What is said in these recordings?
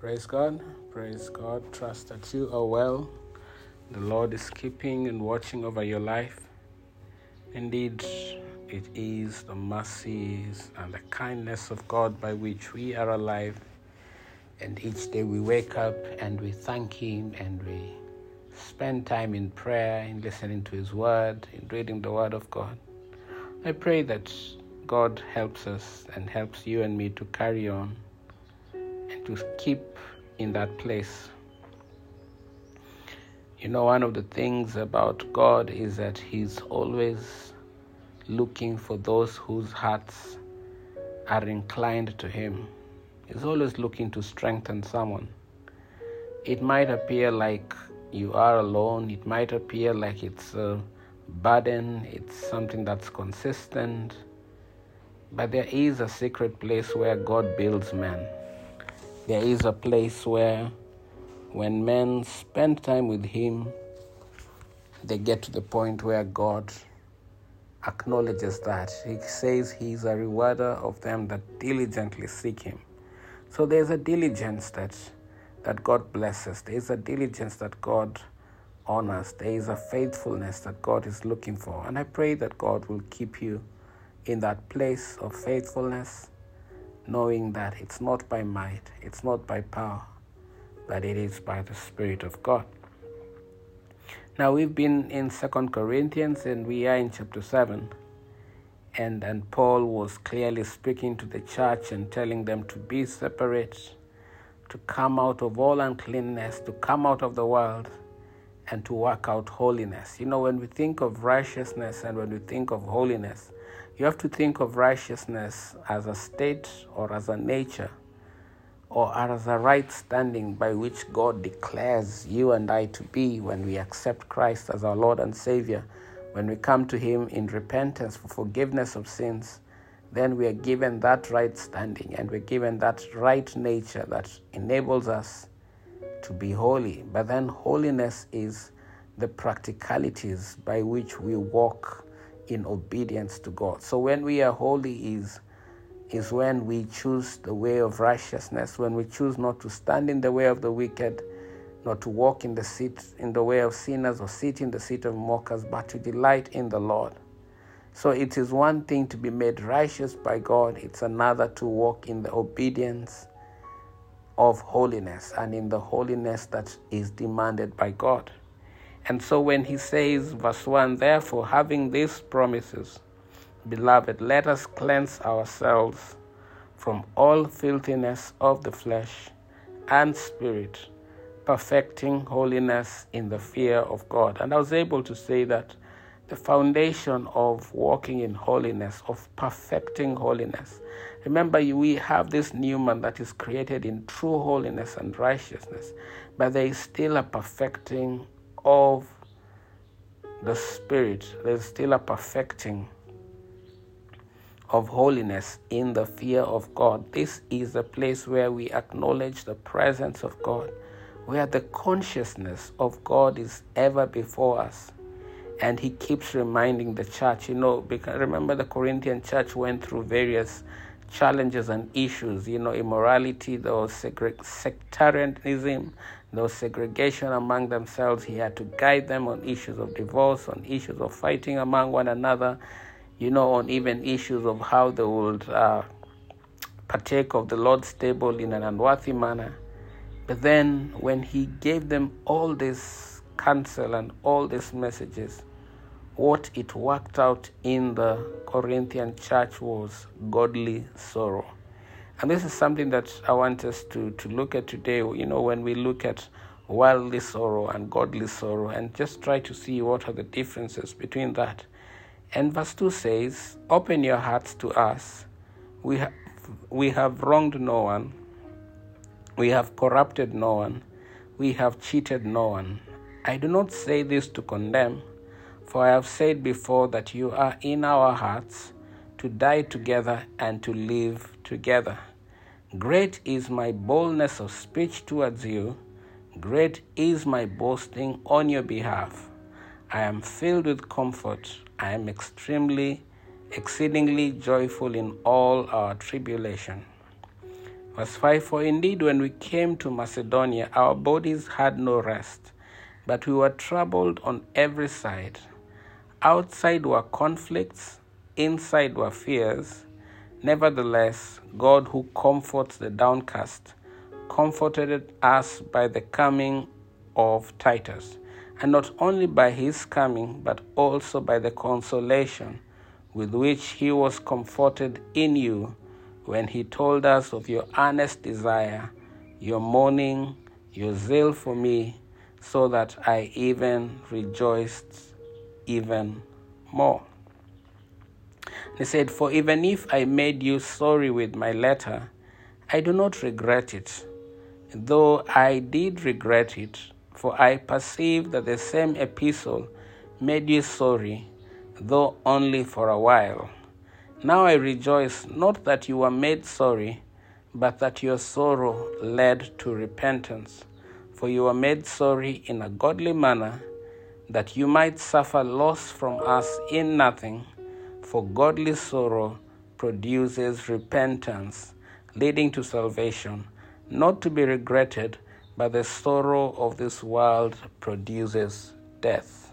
Praise God. Praise God. Trust that you are well. The Lord is keeping and watching over your life. Indeed, it is the mercies and the kindness of God by which we are alive. And each day we wake up and we thank Him and we spend time in prayer, in listening to His Word, in reading the Word of God. I pray that God helps us and helps you and me to carry on and to keep in that place. You know, one of the things about God is that He's always looking for those whose hearts are inclined to Him. He's always looking to strengthen someone. It might appear like you are alone. It might appear like it's a burden. It's something that's consistent. But there is a secret place where God builds men. There is a place where when men spend time with Him, they get to the point where God acknowledges that. He says He's a rewarder of them that diligently seek Him. So there's a diligence that God blesses. There's a diligence that God honors. There is a faithfulness that God is looking for. And I pray that God will keep you in that place of faithfulness, knowing that it's not by might, it's not by power, but it is by the Spirit of God. Now, we've been in 2 Corinthians and we are in chapter 7. And Paul was clearly speaking to the church and telling them to be separate, to come out of all uncleanness, to come out of the world, and to work out holiness. You know, when we think of righteousness and when we think of holiness, you have to think of righteousness as a state or as a nature or as a right standing by which God declares you and I to be when we accept Christ as our Lord and Savior. When we come to Him in repentance for forgiveness of sins, then we are given that right standing and we're given that right nature that enables us to be holy. But then holiness is the practicalities by which we walk in obedience to God. So when we are holy is when we choose the way of righteousness, when we choose not to stand in the way of the wicked, not to walk in the way of sinners or sit in the seat of mockers, but to delight in the Lord. So it is one thing to be made righteous by God. It's another to walk in the obedience of holiness and in the holiness that is demanded by God. And so when he says, verse 1, therefore, having these promises, beloved, let us cleanse ourselves from all filthiness of the flesh and spirit, perfecting holiness in the fear of God. And I was able to say that the foundation of walking in holiness, of perfecting holiness. Remember, we have this new man that is created in true holiness and righteousness, but there is still a perfecting of the Spirit. There's still a perfecting of holiness in the fear of God. This is a place where we acknowledge the presence of God, where the consciousness of God is ever before us. And he keeps reminding the church, because remember the Corinthian church went through various challenges and issues, immorality, there was sectarianism, there was segregation among themselves. He had to guide them on issues of divorce, on issues of fighting among one another, on even issues of how they would partake of the Lord's table in an unworthy manner. But then when he gave them all this counsel and all these messages, what it worked out in the Corinthian church was godly sorrow. And this is something that I want us to look at today, when we look at worldly sorrow and godly sorrow, and just try to see what are the differences between that. And verse 2 says, open your hearts to us. We have wronged no one. We have corrupted no one. We have cheated no one. I do not say this to condemn, for I have said before that you are in our hearts to die together and to live together. Great is my boldness of speech towards you. Great is my boasting on your behalf. I am filled with comfort. I am exceedingly joyful in all our tribulation. Verse 5, for indeed when we came to Macedonia, our bodies had no rest, but we were troubled on every side. Outside were conflicts, inside were fears. Nevertheless, God who comforts the downcast comforted us by the coming of Titus, and not only by his coming, but also by the consolation with which he was comforted in you when he told us of your earnest desire, your mourning, your zeal for me, so that I even rejoiced even more. He said, for even if I made you sorry with my letter, I do not regret it, though I did regret it, for I perceive that the same epistle made you sorry, though only for a while. Now I rejoice, not that you were made sorry, but that your sorrow led to repentance. For you were made sorry in a godly manner, that you might suffer loss from us in nothing. For godly sorrow produces repentance, leading to salvation, not to be regretted, but the sorrow of this world produces death.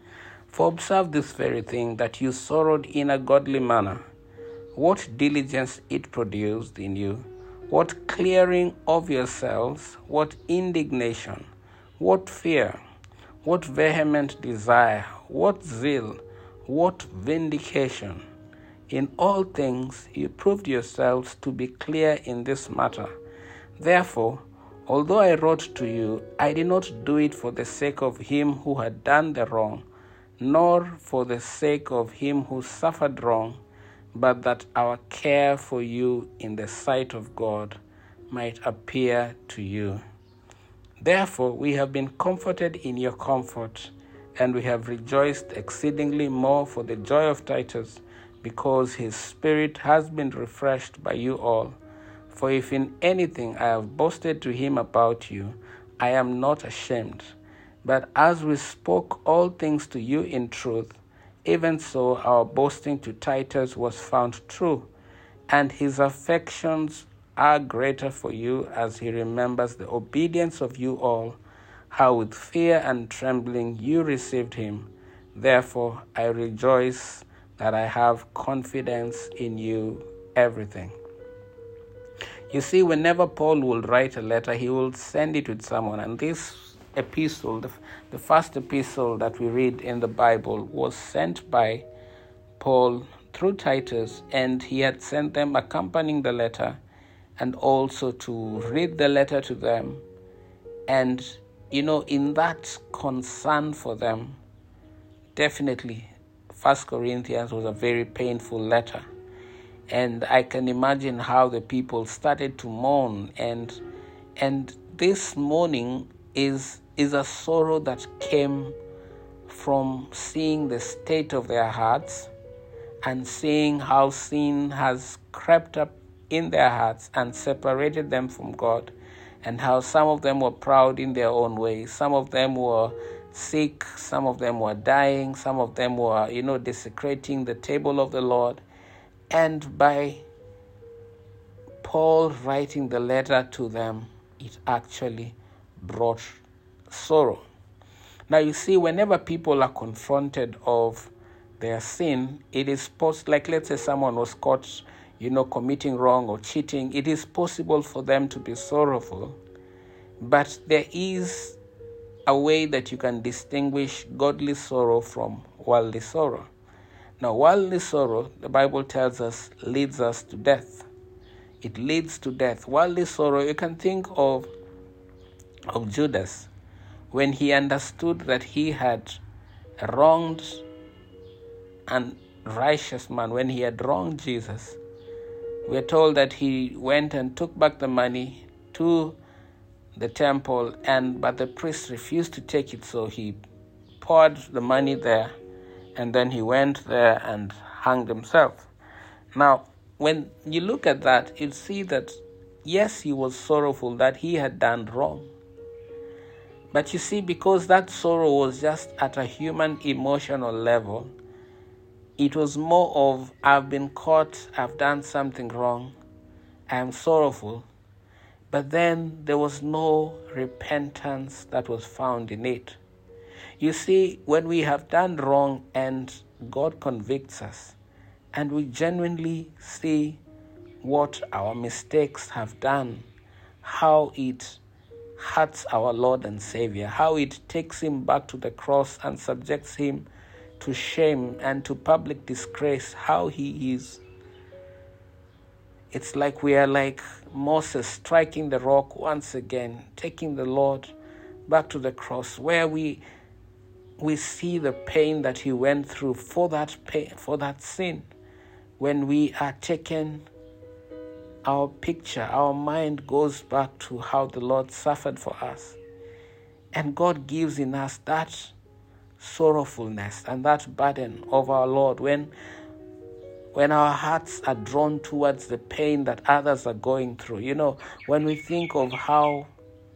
For observe this very thing, that you sorrowed in a godly manner. What diligence it produced in you, what clearing of yourselves, what indignation, what fear, what vehement desire, what zeal, what vindication. In all things you proved yourselves to be clear in this matter. Therefore, although I wrote to you, I did not do it for the sake of him who had done the wrong, nor for the sake of him who suffered wrong, but that our care for you in the sight of God might appear to you. Therefore, we have been comforted in your comfort, and we have rejoiced exceedingly more for the joy of Titus, because his spirit has been refreshed by you all. For if in anything I have boasted to him about you, I am not ashamed. But as we spoke all things to you in truth, even so our boasting to Titus was found true, and his affections are greater for you as he remembers the obedience of you all, how with fear and trembling you received him. Therefore I rejoice that I have confidence in you everything. You see, whenever Paul will write a letter, he will send it with someone, and this epistle, the first epistle that we read in the Bible, was sent by Paul through Titus, and he had sent them accompanying the letter and also to read the letter to them. And, in that concern for them, definitely 1 Corinthians was a very painful letter. And I can imagine how the people started to mourn, and this mourning is a sorrow that came from seeing the state of their hearts and seeing how sin has crept up in their hearts and separated them from God, and how some of them were proud in their own way. Some of them were sick, some of them were dying, some of them were, desecrating the table of the Lord. And by Paul writing the letter to them, it actually brought sorrow. Now you see, whenever people are confronted of their sin, it is like, let's say someone was caught, committing wrong or cheating, it is possible for them to be sorrowful. But there is a way that you can distinguish godly sorrow from worldly sorrow. Now, worldly sorrow, the Bible tells us, leads us to death. It leads to death. Worldly sorrow, you can think of Judas, when he understood that he had wronged an righteous man, when he had wronged Jesus. We're told that he went and took back the money to the temple, but the priest refused to take it, so he poured the money there, and then he went there and hanged himself. Now, when you look at that, you see that, yes, he was sorrowful that he had done wrong. But you see, because that sorrow was just at a human emotional level, it was more of, I've been caught, I've done something wrong, I am sorrowful, but then there was no repentance that was found in it. You see, when we have done wrong and God convicts us, and we genuinely see what our mistakes have done, how it hurts our Lord and Savior, how it takes him back to the cross and subjects him to shame and to public disgrace, how he is. It's like we are like Moses striking the rock once again, taking the Lord back to the cross, where we see the pain that he went through for that pain, for that sin. When we are taken, our mind goes back to how the Lord suffered for us. And God gives in us that sorrowfulness and that burden of our Lord when our hearts are drawn towards the pain that others are going through. You know, when we think of how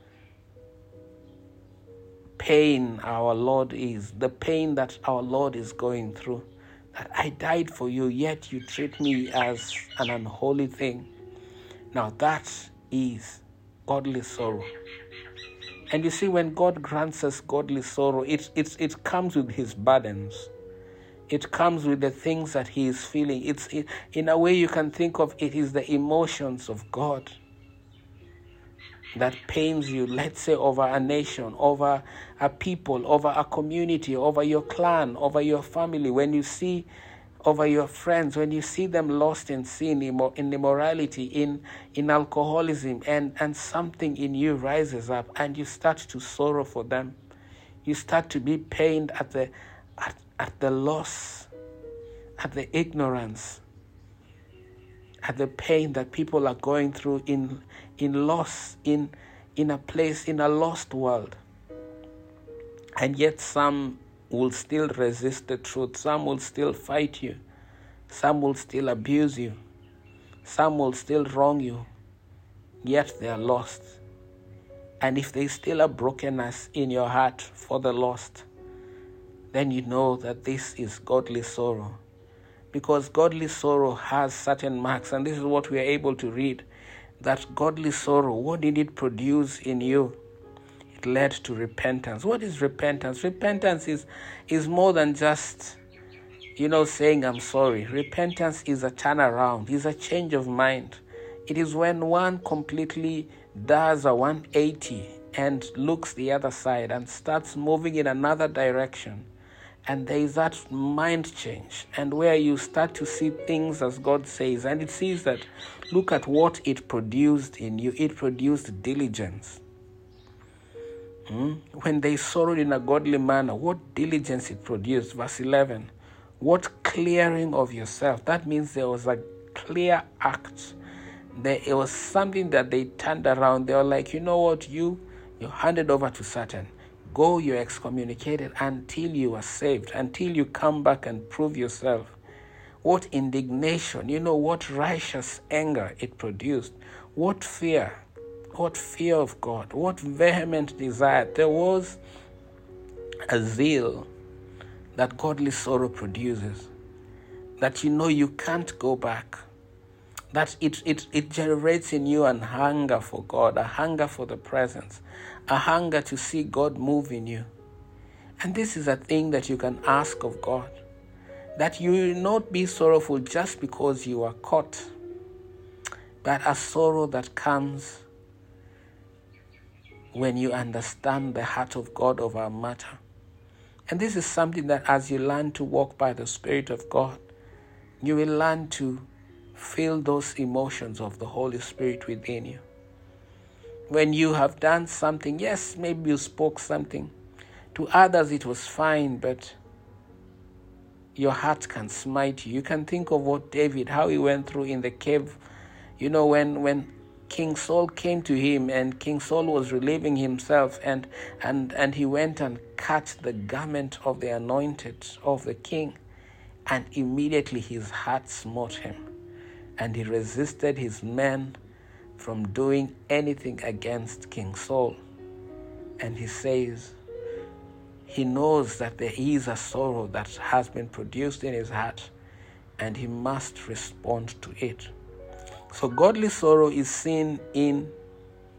pain our Lord is, the pain that our Lord is going through, that I died for you, yet you treat me as an unholy thing. Now that is godly sorrow. And you see, when God grants us godly sorrow, it comes with his burdens. It comes with the things that he is feeling. In a way you can think of it is the emotions of God that pains you, let's say over a nation, over a people, over a community, over your clan, over your family. When you see over your friends, when you see them lost in sin, in immorality, in alcoholism, and something in you rises up and you start to sorrow for them. You start to be pained at the loss, at the ignorance, at the pain that people are going through in loss, in a place, in a lost world. And yet some will still resist the truth. Some will still fight you. Some will still abuse you. Some will still wrong you. Yet they are lost. And if there is still a brokenness in your heart for the lost, then you know that this is godly sorrow. Because godly sorrow has certain marks, and this is what we are able to read, that godly sorrow, what did it produce in you? It led to repentance. What is repentance? Repentance is more than just, saying I'm sorry. Repentance is a turnaround, is a change of mind. It is when one completely does a 180 and looks the other side and starts moving in another direction. And there is that mind change, and where you start to see things as God says. And it sees that, look at what it produced in you. It produced diligence. When they sorrowed in a godly manner, what diligence it produced. Verse 11, what clearing of yourself. That means there was a clear act. It was something that they turned around. They were like, you know what, you're handed over to Satan. Go, you're excommunicated until you are saved, until you come back and prove yourself. What indignation, what righteous anger it produced. What fear of God, what vehement desire. There was a zeal that godly sorrow produces, that you can't go back. That it generates in you an hunger for God, a hunger for the presence, a hunger to see God move in you. And this is a thing that you can ask of God, that you will not be sorrowful just because you are caught, but a sorrow that comes when you understand the heart of God over a matter. And this is something that as you learn to walk by the Spirit of God, you will learn to feel those emotions of the Holy Spirit within you. When you have done something, yes, maybe you spoke something. To others it was fine, but your heart can smite you. You can think of what David, how he went through in the cave. When King Saul came to him and King Saul was relieving himself and he went and cut the garment of the anointed of the king, and immediately his heart smote him. And he resisted his men from doing anything against King Saul. And he says, he knows that there is a sorrow that has been produced in his heart, and he must respond to it. So godly sorrow is seen in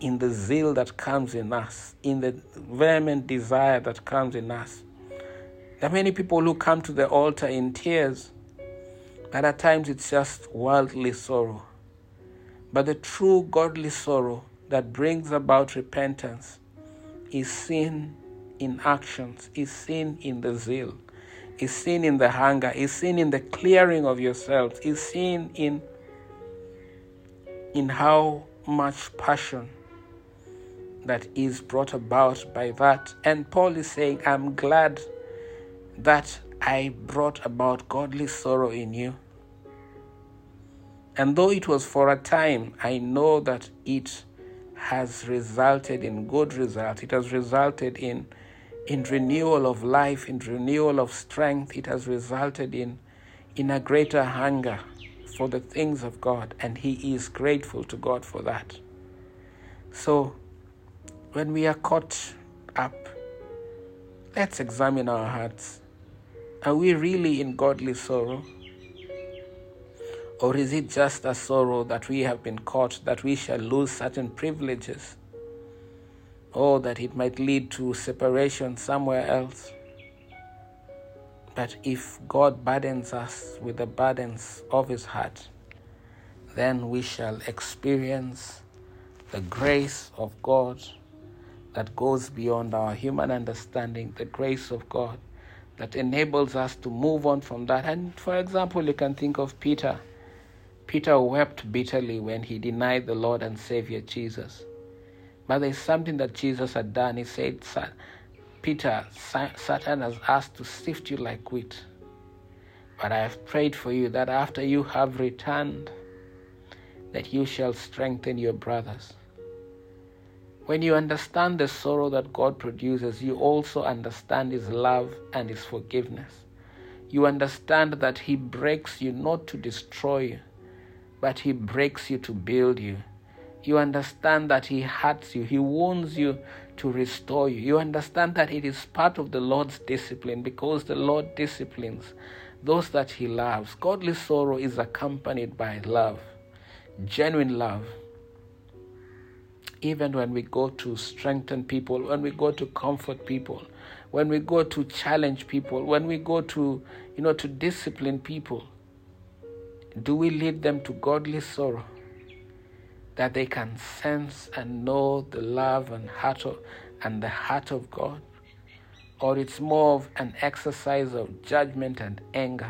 in the zeal that comes in us, in the vehement desire that comes in us. There are many people who come to the altar in tears, but at times it's just worldly sorrow. But the true godly sorrow that brings about repentance is seen in actions, is seen in the zeal, is seen in the hunger, is seen in the clearing of yourselves, is seen in how much passion that is brought about by that. And Paul is saying, I'm glad that I brought about godly sorrow in you. And though it was for a time, I know that it has resulted in good results. It has resulted in renewal of life, in renewal of strength. It has resulted in a greater hunger for the things of God. And he is grateful to God for that. So when we are caught up, let's examine our hearts. Are we really in godly sorrow? Or is it just a sorrow that we have been caught, that we shall lose certain privileges, or that it might lead to separation somewhere else? But if God burdens us with the burdens of his heart, then we shall experience the grace of God that goes beyond our human understanding, the grace of God that enables us to move on from that. And for example, you can think of Peter. Peter wept bitterly when he denied the Lord and Savior Jesus. But there's something that Jesus had done. He said, Peter, Satan has asked to sift you like wheat. But I have prayed for you that after you have returned, that you shall strengthen your brothers. When you understand the sorrow that God produces, you also understand his love and his forgiveness. You understand that he breaks you not to destroy you, but he breaks you to build you. You understand that he hurts you, he wounds you to restore you. You understand that it is part of the Lord's discipline, because the Lord disciplines those that he loves. Godly sorrow is accompanied by love, genuine love. Even when we go to strengthen people, when we go to comfort people, when we go to challenge people, when we go to, to discipline people, do we lead them to godly sorrow, that they can sense and know the love and the heart of God? Or it's more of an exercise of judgment and anger?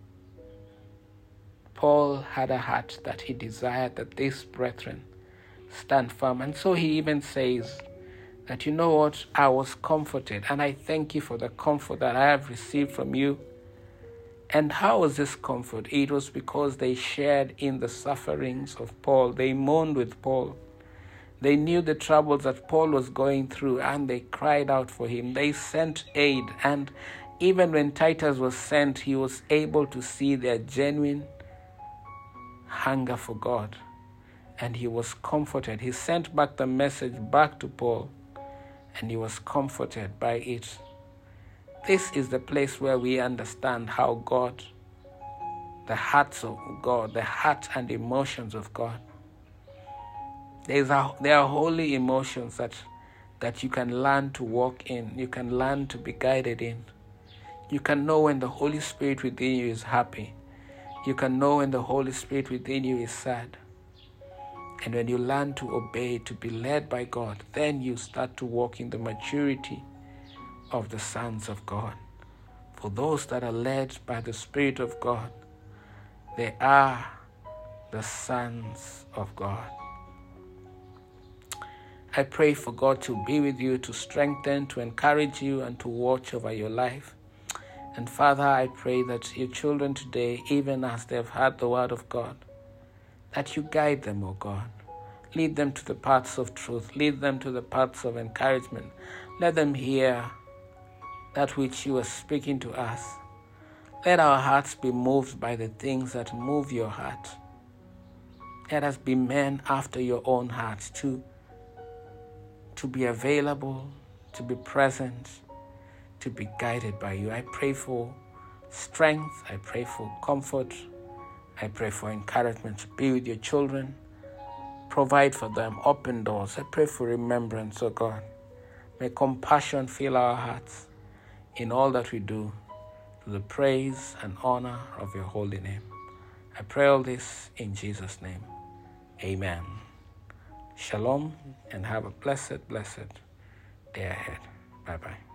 Paul had a heart that he desired that these brethren stand firm. And so he even says that, you know what, I was comforted, and I thank you for the comfort that I have received from you. And how was this comfort? It was because they shared in the sufferings of Paul. They mourned with Paul. They knew the troubles that Paul was going through, and they cried out for him. They sent aid, and even when Titus was sent, he was able to see their genuine hunger for God, and he was comforted. He sent back the message back to Paul, and he was comforted by it. This is the place where we understand how God, the hearts of God, the heart and emotions of God. There are holy emotions that you can learn to walk in. You can learn to be guided in. You can know when the Holy Spirit within you is happy. You can know when the Holy Spirit within you is sad. And when you learn to obey, to be led by God, then you start to walk in the maturity of the sons of God. For those that are led by the Spirit of God, they are the sons of God. I pray for God to be with you, to strengthen, to encourage you, and to watch over your life. And Father, I pray that your children today, even as they've heard the word of God, that you guide them, O God. Lead them to the paths of truth. Lead them to the paths of encouragement. Let them hear that which you are speaking to us. Let our hearts be moved by the things that move your heart. Let us be men after your own heart, to be available, to be present, to be guided by you. I pray for strength. I pray for comfort. I pray for encouragement. Be with your children. Provide for them. Open doors. I pray for remembrance, oh God. May compassion fill our hearts in all that we do, to the praise and honor of your holy name. I pray all this in Jesus' name. Amen. Shalom, and have a blessed day ahead. Bye-bye.